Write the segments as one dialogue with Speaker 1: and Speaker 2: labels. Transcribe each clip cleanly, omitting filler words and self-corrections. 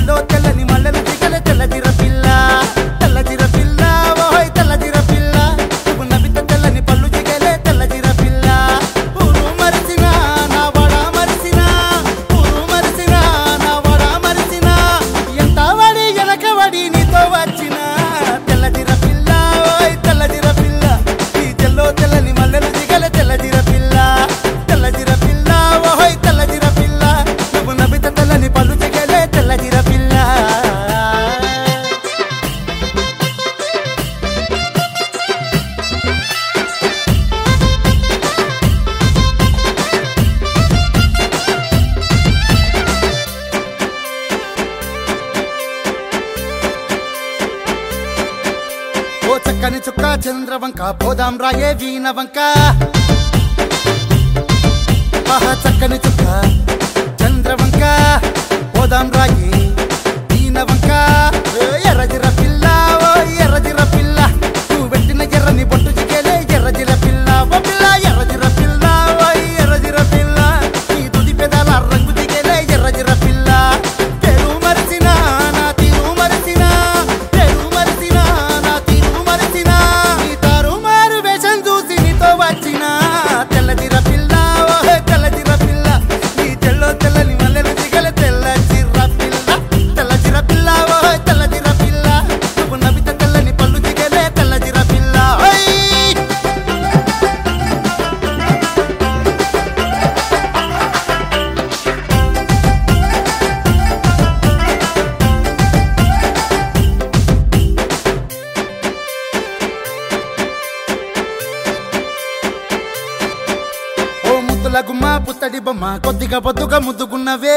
Speaker 1: తెల్లో తెల్లని మల్లెలు దిగల తెల్లజిర పిల్ల తెల్లజిర పిల్ల ఓయ్ తెల్లజిర పిల్ల నువ్వు నవ్వితే తెల్లని పళ్ళు దిగలే తెల్లజిర పిల్ల ఊరు మరిసినా నా వడ మరిసినా ఊరు మరిసినా నా వడ మరిసినా ఎంత వడి వెనక వడి నీతో వచ్చిన తెల్లజిర పిల్ల ఓయ్ తెల్లజిర పిల్ల ఈ తెల్లో తెల్లని మల్లెలు దిగల తెల్లజిర పిల్ల తెల్లజిర పిల్ల ఓయ్ తెల్లజిర పిల్ల నువ్వు నవ్వితే తెల్లని పళ్ళు దిగలే తెల్లజిర పిల్ల ఓ చక్కని చుక్క చంద్రవంక పోదాం రాయే వీణవంక ఆహా చక్కని చుక్క చంద్రవంక పోదాం రాయే వీణవంక ఎర్రజిర పిల్ల ఓ ఎర్రజిర పిల్ల నువ్వు పెట్టిన ఎర్రని బొట్టు జిగేలే ఎర్రజిర పిల్ల ఓ పిల్ల ఎర్రజిర పిల్ల ఓ ఎర్రజిర పిల్ల నీ తుది పెదాల రంగు దిగేలే ఎర్రజిర పిల్ల పేరు మరిసినా నా తీరు మరిసినా పేరు మరిసినా నా తీరు మరిసినా నీ తారు మారు వేషం చూసి నీతో వచ్చిన తెల్లజిర పిల్ల ఓ తెల్లజిర పిల్ల నీ తెల్లో తెల్లని మల్లెలు దిగల తెల్లజిర పిల్ల తెల్లజిర పిల్ల ఓ తెల్లజిర పిల్ల నువ్వు నవ్వితే తెల్లని పళ్ళు దిగలే తెల్లజిర పిల్ల ఓయ్ ఓ ముద్దుల గుమ్మ పుత్తడి బొమ్మ కొద్దిగా బొద్దుగా ముద్దుకున్నవే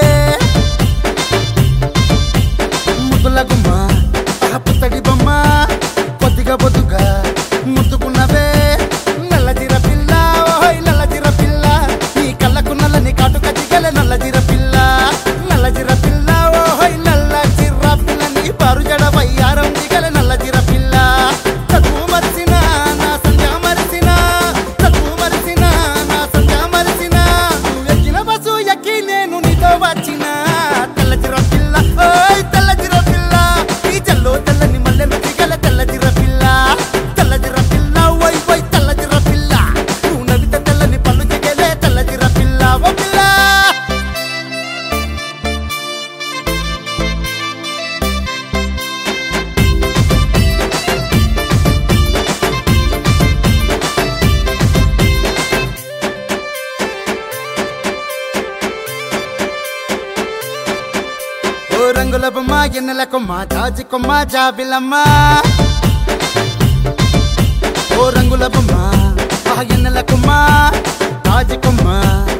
Speaker 1: ముద్దుల గుమ్మ ఆ పుత్తడి బొమ్మ కొద్దిగా బొద్దుగా ముద్దుకున్నవే నల్లజిర పిల్ల ఓయ్ నల్లజిర పిల్ల నీ కళ్ళకు నల్లని కాటుక దిగలే నల్లజిర పిల్ల నల్లజిర పిల్ల ఓయ్ నల్లజిర పిల్ల నీ బారు జడ వయ్యారం దిగలే నల్లజిర పిల్ల చదువు మరిసినా నా సంధ్య మరిసినా చదువు మరిసినా నా సంధ్య మరిసినా నువ్వు ఎక్కిన బస్సు ఎక్కి నేను నీతో వచ్చిన తెల్లజిర పిల్ల ఓయ్ తెల్లజిర పిల్ల ఈ జల్లో తెల్లని మల్లెలు దిగల తెల్లజిర పిల్ల తెల్లజిర పిల్ల ఓయ్ ఓయ్ తెల్లజిర పిల్ల నువ్వు నవ్వితే తెల్లని పళ్ళు దిగలే తెల్లజిర పిల్ల ఓ పిల్ల ఓ రంగుల బొమ్మ ఎన్నెల కొమ్మ జాజి కొమ్మ జాబిలమ్మ ఓ రంగుల బొమ్మ ఆ ఎన్నెల కొమ్మ జాజి కొమ్మ